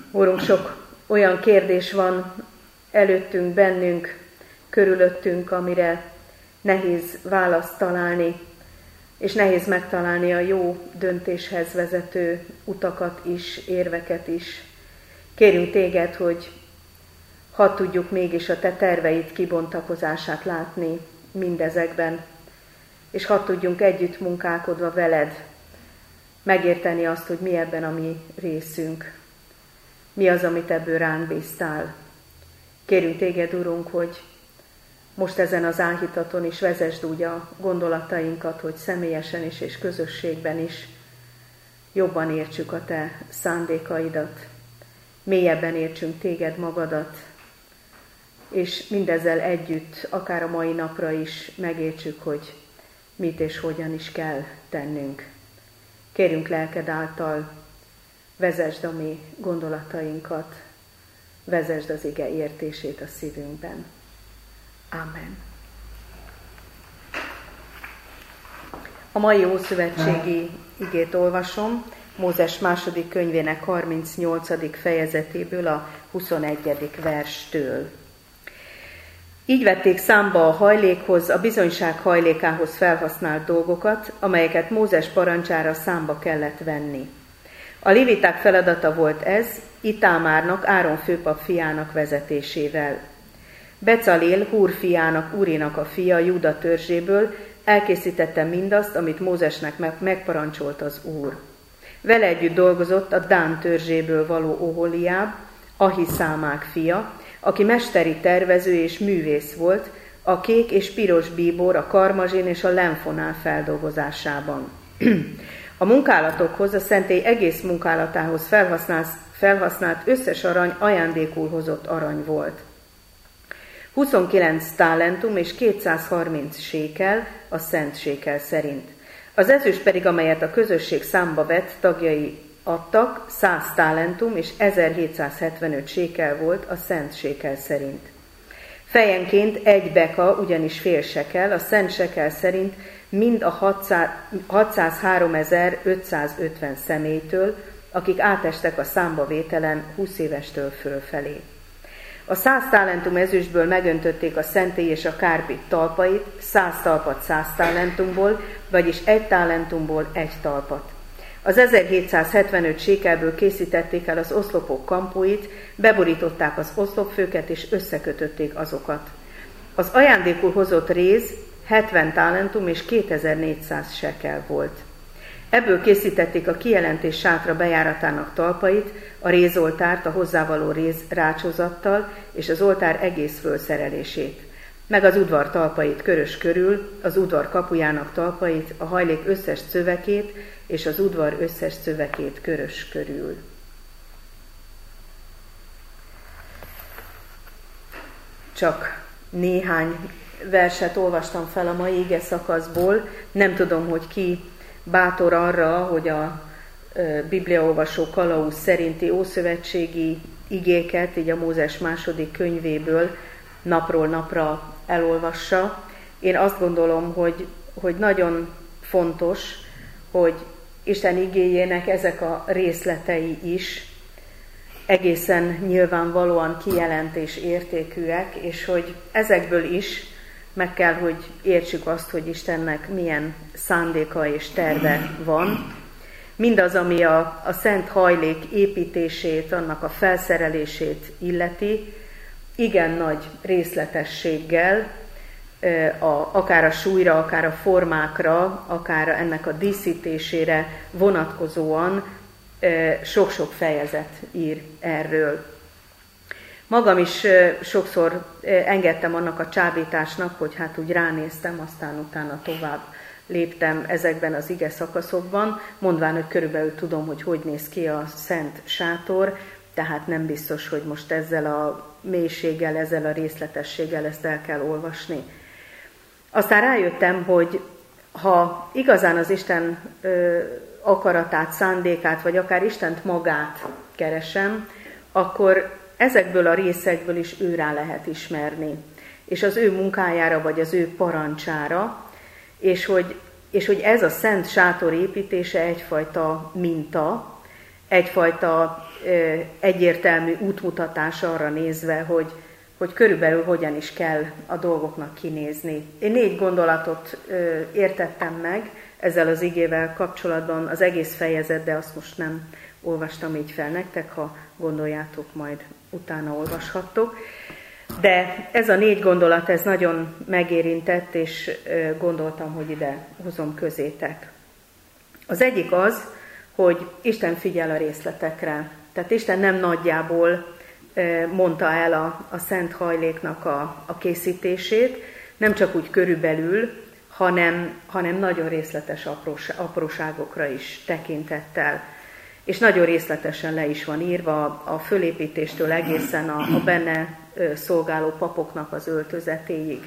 Úrunk, sok olyan kérdés van előttünk, bennünk, körülöttünk, amire nehéz választ találni, és nehéz megtalálni a jó döntéshez vezető utakat is, érveket is. Kérünk téged, hogy hadd tudjuk mégis a te terveid kibontakozását látni mindezekben, és hadd tudjunk együtt munkálkodva veled megérteni azt, hogy mi ebben a mi részünk. Mi az, amit ebből ránk bíztál. Kérünk téged, Urunk, hogy most ezen az áhítaton is vezesd úgy a gondolatainkat, hogy személyesen is és közösségben is jobban értsük a te szándékaidat, mélyebben értsünk téged magadat, és mindezzel együtt, akár a mai napra is megértsük, hogy mit és hogyan is kell tennünk. Kérünk lelked által, vezesd a mi gondolatainkat, vezesd az ige értését a szívünkben. Amen. A mai ószövetségi igét olvasom, Mózes második könyvének 38. fejezetéből, a 21. verstől. Így vették számba a hajlékhoz, a bizonyság hajlékához felhasznált dolgokat, amelyeket Mózes parancsára számba kellett venni. A léviták feladata volt ez, Itámárnak, Áron főpap fiának vezetésével. Becaleel, Húr fiának, Úrinak a fia, Júda törzséből elkészítette mindazt, amit Mózesnek megparancsolt az Úr. Vele együtt dolgozott a Dán törzséből való Oholiáb, Ahiszámák fia, aki mesteri tervező és művész volt, a kék és piros bíbor, a karmazsin és a lenfonál feldolgozásában. A munkálatokhoz, a szentély egész munkálatához felhasznált összes arany ajándékul hozott arany volt. 29 talentum és 230 sékel a szent sékel szerint. Az ezüst pedig, amelyet a közösség számba vett tagjai adtak, 100 talentum és 1775 sékel volt a szent sékel szerint. Fejenként egy beka, ugyanis fél sekel, a szent sekel szerint mind a 603.550 személytől, akik átestek a számbavételen 20 évestől fölfelé. A 100 talentum ezüstből megöntötték a szentély és a kárbit talpait, 100 talpat 100 talentumból, vagyis 1 talentumból 1 talpat. Az 1775 sékelből készítették el az oszlopok kampóit, beborították az oszlopfőket és összekötötték azokat. Az ajándékul hozott réz 70 talentum és 2400 sekel volt. Ebből készítették a kijelentés sátra bejáratának talpait, a rézoltárt a hozzávaló réz rácsozattal és az oltár egész fölszerelését, meg az udvar talpait körös körül, az udvar kapujának talpait, a hajlék összes szövekét és az udvar összes szövekét körös körül. Csak néhány verset olvastam fel a mai ige szakaszból. Nem tudom, hogy ki bátor arra, hogy a bibliaolvasó kalauz szerinti ószövetségi igéket, így a Mózes második könyvéből napról napra elolvassa. Én azt gondolom, hogy nagyon fontos, hogy Isten igéjének ezek a részletei is egészen nyilvánvalóan kijelentés értékűek, és hogy ezekből is meg kell, hogy értsük azt, hogy Istennek milyen szándéka és terve van. Mindaz, ami a szent hajlék építését, annak a felszerelését illeti, igen nagy részletességgel, akár a súlyra, akár a formákra, akár ennek a díszítésére vonatkozóan sok-sok fejezet ír erről. Magam is sokszor engedtem annak a csábításnak, hogy hát úgy ránéztem, aztán utána tovább léptem ezekben az ige szakaszokban, mondván, hogy körülbelül tudom, hogy néz ki a szent sátor, tehát nem biztos, hogy most ezzel a mélységgel, ezzel a részletességgel ezt el kell olvasni. Aztán rájöttem, hogy ha igazán az Isten akaratát, szándékát, vagy akár Istent magát keresem, akkor ezekből a részekből is őrá lehet ismerni, és az ő munkájára, vagy az ő parancsára, és hogy ez a szent sátor építése egyfajta minta, egyfajta egyértelmű útmutatás arra nézve, hogy körülbelül hogyan is kell a dolgoknak kinézni. Én 4 gondolatot értettem meg ezzel az igével kapcsolatban, az egész fejezet, de azt most nem olvastam így fel nektek, ha gondoljátok, majd utána olvashattok. De ez a 4 gondolat, ez nagyon megérintett, és gondoltam, hogy ide hozom közétek. Az egyik az, hogy Isten figyel a részletekre. Tehát Isten nem nagyjából mondta el a szent hajléknak a készítését, nem csak úgy körülbelül, hanem nagyon részletes apróságokra is tekintettel. És nagyon részletesen le is van írva a fölépítéstől egészen a benne szolgáló papoknak az öltözetéig.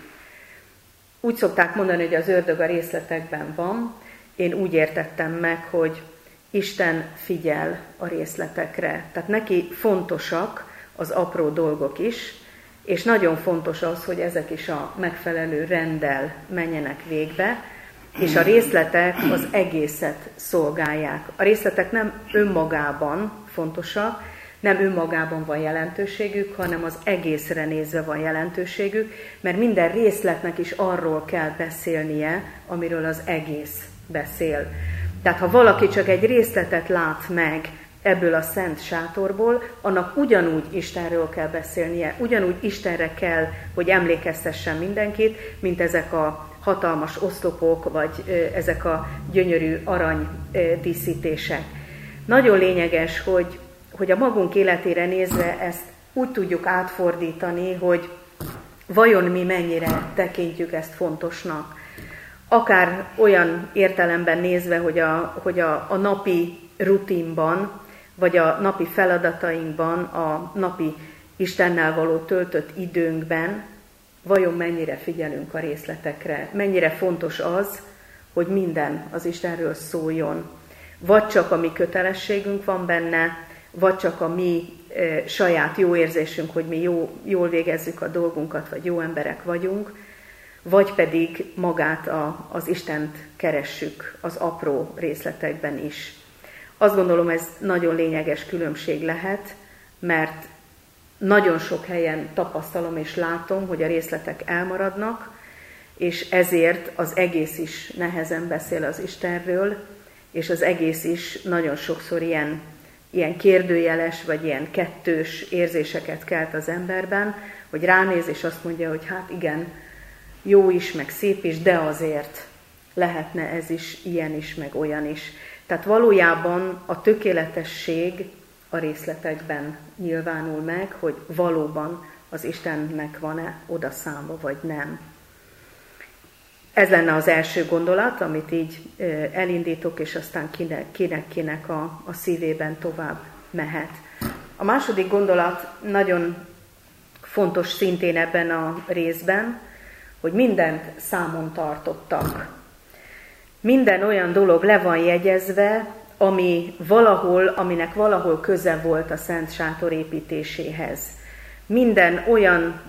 Úgy szokták mondani, hogy az ördög a részletekben van. Én úgy értettem meg, hogy Isten figyel a részletekre. Tehát neki fontosak az apró dolgok is, és nagyon fontos az, hogy ezek is a megfelelő renddel menjenek végbe, és a részletek az egészet szolgálják. A részletek nem önmagában fontosak, nem önmagában van jelentőségük, hanem az egészre nézve van jelentőségük, mert minden részletnek is arról kell beszélnie, amiről az egész beszél. Tehát ha valaki csak egy részletet lát meg ebből a szent sátorból, annak ugyanúgy Istenről kell beszélnie, ugyanúgy Istenre kell, hogy emlékeztessen mindenkit, mint ezek a hatalmas oszlopok, vagy ezek a gyönyörű arany díszítések. Nagyon lényeges, hogy a magunk életére nézve ezt úgy tudjuk átfordítani, hogy vajon mi mennyire tekintjük ezt fontosnak. Akár olyan értelemben nézve, hogy a napi rutinban, vagy a napi feladatainkban, a napi Istennel való töltött időnkben, vajon mennyire figyelünk a részletekre, mennyire fontos az, hogy minden az Istenről szóljon. Vagy csak a mi kötelességünk van benne, vagy csak a mi saját jó érzésünk, hogy mi jól végezzük a dolgunkat, vagy jó emberek vagyunk, vagy pedig magát az Istent keressük az apró részletekben is. Azt gondolom, ez nagyon lényeges különbség lehet, mert nagyon sok helyen tapasztalom és látom, hogy a részletek elmaradnak, és ezért az egész is nehezen beszél az Istenről, és az egész is nagyon sokszor ilyen kérdőjeles, vagy ilyen kettős érzéseket kelt az emberben, hogy ránéz, és azt mondja, hogy hát igen, jó is, meg szép is, de azért lehetne ez is, ilyen is, meg olyan is. Tehát valójában a tökéletesség a részletekben nyilvánul meg, hogy valóban az Istennek van-e odaszámva, vagy nem. Ez lenne az első gondolat, amit így elindítok, és aztán kinek a szívében tovább mehet. A második gondolat nagyon fontos szintén ebben a részben, hogy mindent számon tartottak. Minden olyan dolog le van jegyezve, aminek valahol köze volt a Szent Sátor építéséhez. Minden olyan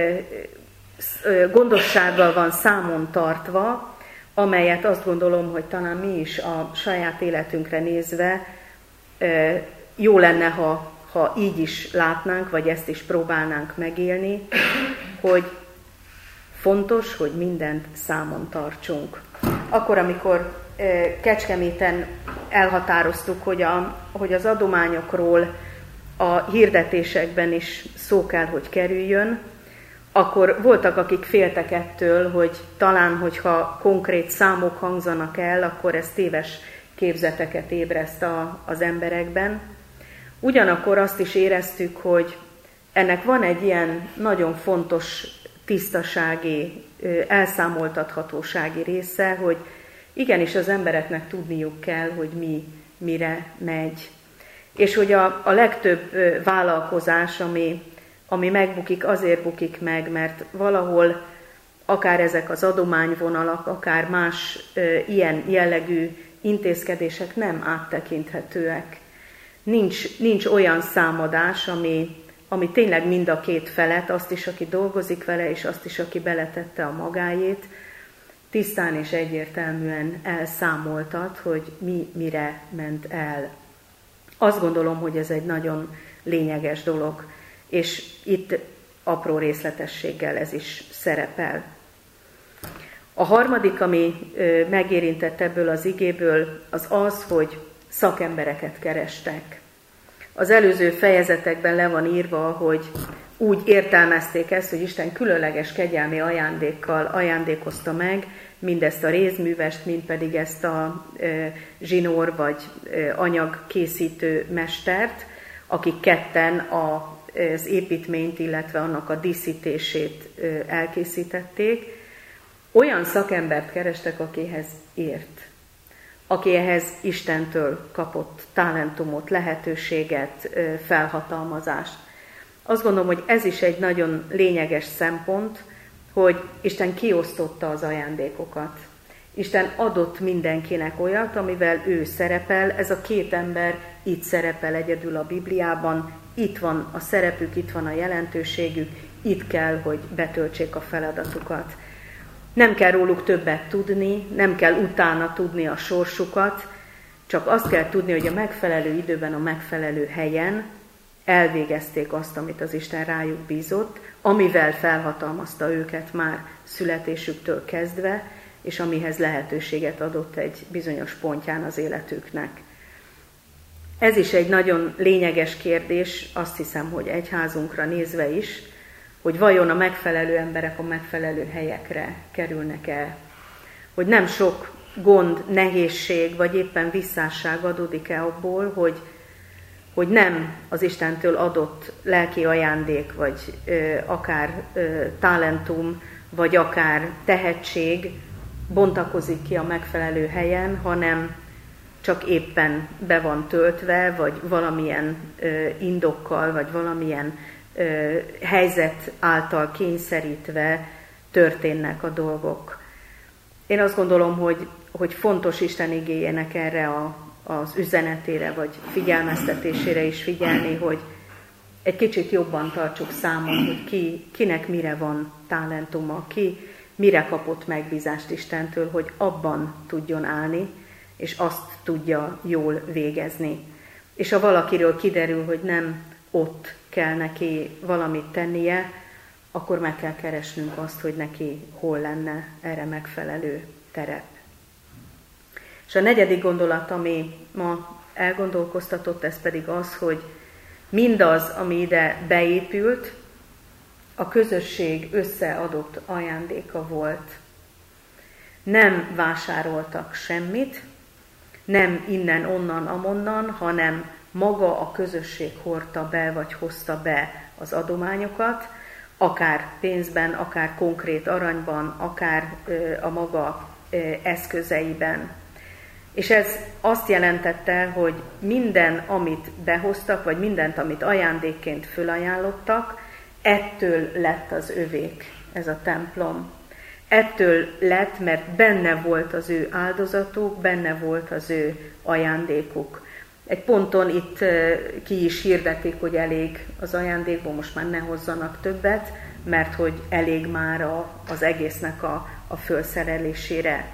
gondossággal van számon tartva, amelyet azt gondolom, hogy talán mi is a saját életünkre nézve jó lenne, ha így is látnánk, vagy ezt is próbálnánk megélni, hogy fontos, hogy mindent számon tartsunk. Akkor, amikor Kecskeméten elhatároztuk, hogy az adományokról a hirdetésekben is szó kell, hogy kerüljön, akkor voltak, akik féltek ettől, hogy talán, hogyha konkrét számok hangzanak el, akkor ez téves képzeteket ébreszt az emberekben. Ugyanakkor azt is éreztük, hogy ennek van egy ilyen nagyon fontos tisztasági, elszámoltathatósági része, hogy igenis az embereknek tudniuk kell, hogy mi mire megy. És hogy a legtöbb vállalkozás, ami megbukik, azért bukik meg, mert valahol akár ezek az adományvonalak, akár más ilyen jellegű intézkedések nem áttekinthetőek. Nincs olyan számadás, ami tényleg mind a két felet, azt is, aki dolgozik vele, és azt is, aki beletette a magáét, tisztán és egyértelműen elszámoltat, hogy mi mire ment el. Azt gondolom, hogy ez egy nagyon lényeges dolog, és itt apró részletességgel ez is szerepel. A harmadik, ami megérintett ebből az igéből, az az, hogy szakembereket kerestek. Az előző fejezetekben le van írva, hogy úgy értelmezték ezt, hogy Isten különleges kegyelmi ajándékkal ajándékozta meg mindezt a rézművest, mind pedig ezt a zsinór vagy anyagkészítő mestert, akik ketten az építményt, illetve annak a díszítését elkészítették. Olyan szakembert kerestek, akihez ért, aki ehhez Istentől kapott talentumot, lehetőséget, felhatalmazást. Azt gondolom, hogy ez is egy nagyon lényeges szempont, hogy Isten kiosztotta az ajándékokat. Isten adott mindenkinek olyat, amivel ő szerepel. Ez a két ember itt szerepel egyedül a Bibliában. Itt van a szerepük, itt van a jelentőségük, itt kell, hogy betöltsék a feladatukat. Nem kell róluk többet tudni, nem kell utána tudni a sorsukat, csak azt kell tudni, hogy a megfelelő időben, a megfelelő helyen elvégezték azt, amit az Isten rájuk bízott, amivel felhatalmazta őket már születésüktől kezdve, és amihez lehetőséget adott egy bizonyos pontján az életüknek. Ez is egy nagyon lényeges kérdés, azt hiszem, hogy egyházunkra nézve is, hogy vajon a megfelelő emberek a megfelelő helyekre kerülnek el. Hogy nem sok gond, nehézség, vagy éppen visszásság adódik-e abból, hogy nem az Istentől adott lelki ajándék, vagy akár talentum, vagy akár tehetség bontakozik ki a megfelelő helyen, hanem csak éppen be van töltve, vagy valamilyen indokkal, vagy valamilyen helyzet által kényszerítve történnek a dolgok. Én azt gondolom, hogy fontos Isten igéjének erre az üzenetére, vagy figyelmeztetésére is figyelni, hogy egy kicsit jobban tartsuk számon, hogy kinek mire van talentuma, ki mire kapott megbízást Istentől, hogy abban tudjon állni, és azt tudja jól végezni. És ha valakiről kiderül, hogy nem ott kell neki valamit tennie, akkor meg kell keresnünk azt, hogy neki hol lenne erre megfelelő terep. És a negyedik gondolat, ami ma elgondolkoztatott, ez pedig az, hogy mindaz, ami ide beépült, a közösség összeadott ajándéka volt. Nem vásároltak semmit, nem innen, onnan, amonnan, hanem maga a közösség hordta be, vagy hozta be az adományokat, akár pénzben, akár konkrét aranyban, akár a maga eszközeiben. És ez azt jelentette, hogy minden, amit behoztak, vagy mindent, amit ajándékként fölajánlottak, ettől lett az övék ez a templom. Ettől lett, mert benne volt az ő áldozatuk, benne volt az ő ajándékuk. Egy ponton itt ki is hirdetik, hogy elég az ajándékból, most már ne hozzanak többet, mert hogy elég már az egésznek a fölszerelésére.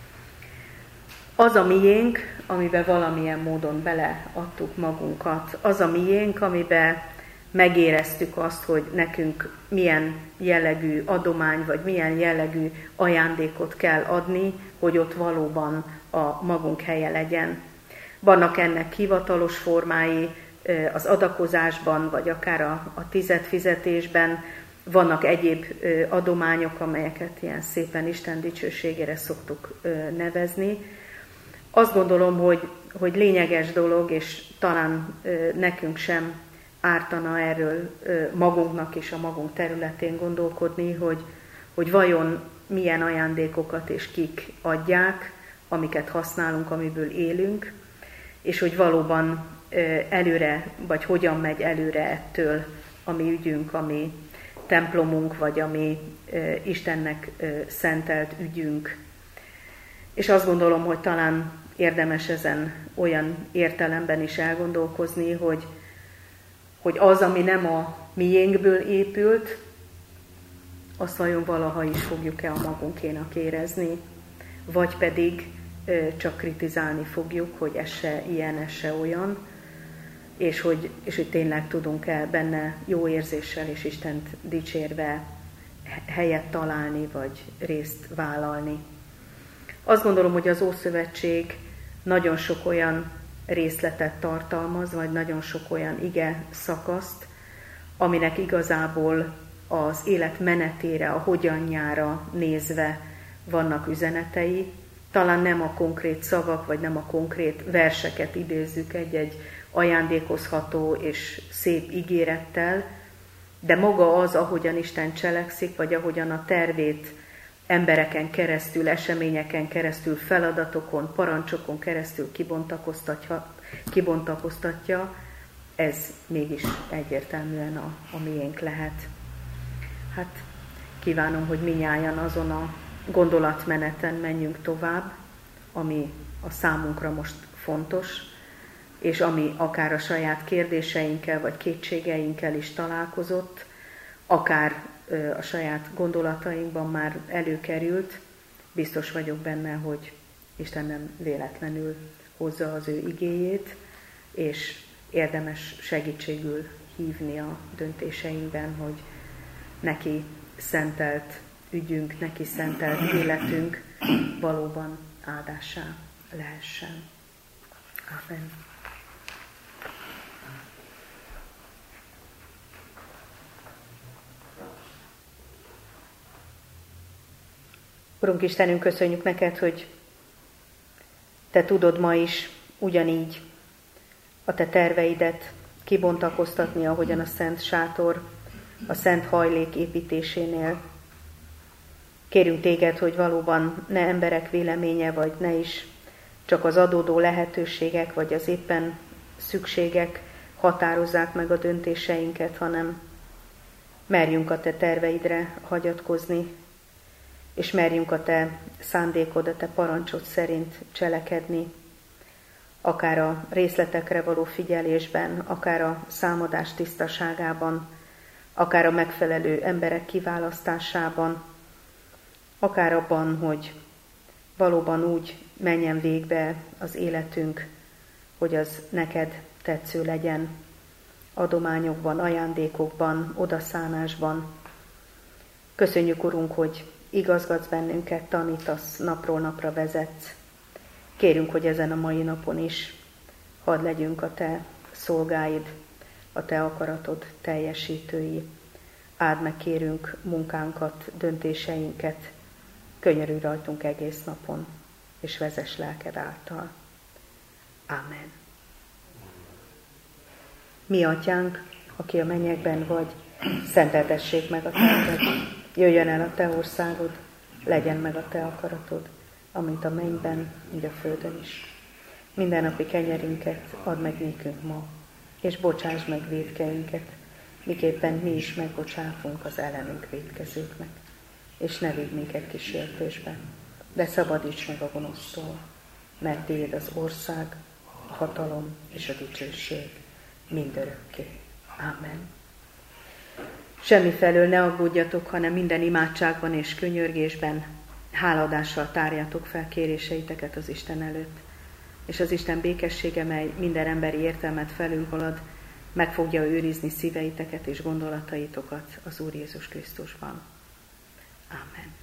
Az a miénk, amiben valamilyen módon beleadtuk magunkat, az a miénk, amiben megéreztük azt, hogy nekünk milyen jellegű adomány, vagy milyen jellegű ajándékot kell adni, hogy ott valóban a magunk helye legyen. Vannak ennek hivatalos formái az adakozásban, vagy akár a tizedfizetésben, vannak egyéb adományok, amelyeket ilyen szépen Isten dicsőségére szoktuk nevezni. Azt gondolom, hogy lényeges dolog, és talán nekünk sem ártana erről magunknak és a magunk területén gondolkodni, hogy vajon milyen ajándékokat és kik adják, amiket használunk, amiből élünk, és hogy valóban előre, vagy hogyan megy előre ettől a mi ügyünk, a mi templomunk, vagy a mi Istennek szentelt ügyünk. És azt gondolom, hogy talán érdemes ezen olyan értelemben is elgondolkozni, hogy az, ami nem a miénkből épült, azt vajon valaha is fogjuk-e a magunkénak érezni, vagy pedig csak kritizálni fogjuk, hogy ez se ilyen, ez se olyan. és hogy tényleg tudunk-e benne jó érzéssel és Istent dicsérve helyet találni, vagy részt vállalni. Azt gondolom, hogy az Ószövetség nagyon sok olyan részletet tartalmaz, vagy nagyon sok olyan ige szakaszt, aminek igazából az élet menetére, a hogyanjára nézve vannak üzenetei. Talán nem a konkrét szavak, vagy nem a konkrét verseket idézzük egy-egy ajándékozható és szép ígérettel, de maga az, ahogyan Isten cselekszik, vagy ahogyan a tervét embereken keresztül, eseményeken keresztül, feladatokon, parancsokon keresztül kibontakoztatja, ez mégis egyértelműen a miénk lehet. Hát kívánom, hogy minnyájan azon a gondolatmeneten menjünk tovább, ami a számunkra most fontos, és ami akár a saját kérdéseinkkel vagy kétségeinkkel is találkozott, akár a saját gondolatainkban már előkerült, biztos vagyok benne, hogy Isten nem véletlenül hozza az ő igéjét, és érdemes segítségül hívni a döntéseinkben, hogy neki szentelt ügyünk, neki szentelt életünk valóban áldássá lehessen. Amen. Urunk Istenünk, köszönjük neked, hogy te tudod ma is ugyanígy a te terveidet kibontakoztatni, ahogyan a szent sátor, a szent hajlék építésénél. Kérünk téged, hogy valóban ne emberek véleménye, vagy ne is csak az adódó lehetőségek, vagy az éppen szükségek határozzák meg a döntéseinket, hanem merjünk a te terveidre hagyatkozni, és merjünk a te szándékod, a te parancsod szerint cselekedni, akár a részletekre való figyelésben, akár a számadás tisztaságában, akár a megfelelő emberek kiválasztásában, akár abban, hogy valóban úgy menjen végbe az életünk, hogy az neked tetsző legyen, adományokban, ajándékokban, odaszánásban. Köszönjük, Urunk, hogy igazgatsz bennünket, tanítasz, napról napra vezetsz. Kérünk, hogy ezen a mai napon is hadd legyünk a te szolgáid, a te akaratod teljesítői. Áld meg, kérünk, munkánkat, döntéseinket, könyörülj rajtunk egész napon, és vezess lelked által. Ámen. Mi atyánk, aki a mennyekben vagy, szenteltessék meg a te neved. Jöjjön el a te országod, legyen meg a te akaratod, amint a mennyben, így a földön is. Mindennapi kenyerünket add meg nékünk ma, és bocsáss meg vétkeinket, miképpen mi is megbocsátunk az ellenünk vétkezőknek. És ne vigy minket kísértésbe, de szabadíts meg a gonosztól, mert tiéd az ország, a hatalom és a dicsőség mindörökké. Amen. Semmifelől ne aggódjatok, hanem minden imádságban és könyörgésben háladással tárjátok fel kéréseiteket az Isten előtt. És az Isten békessége, mely minden emberi értelmet felülhalad, meg fogja őrizni szíveiteket és gondolataitokat az Úr Jézus Krisztusban. Amen.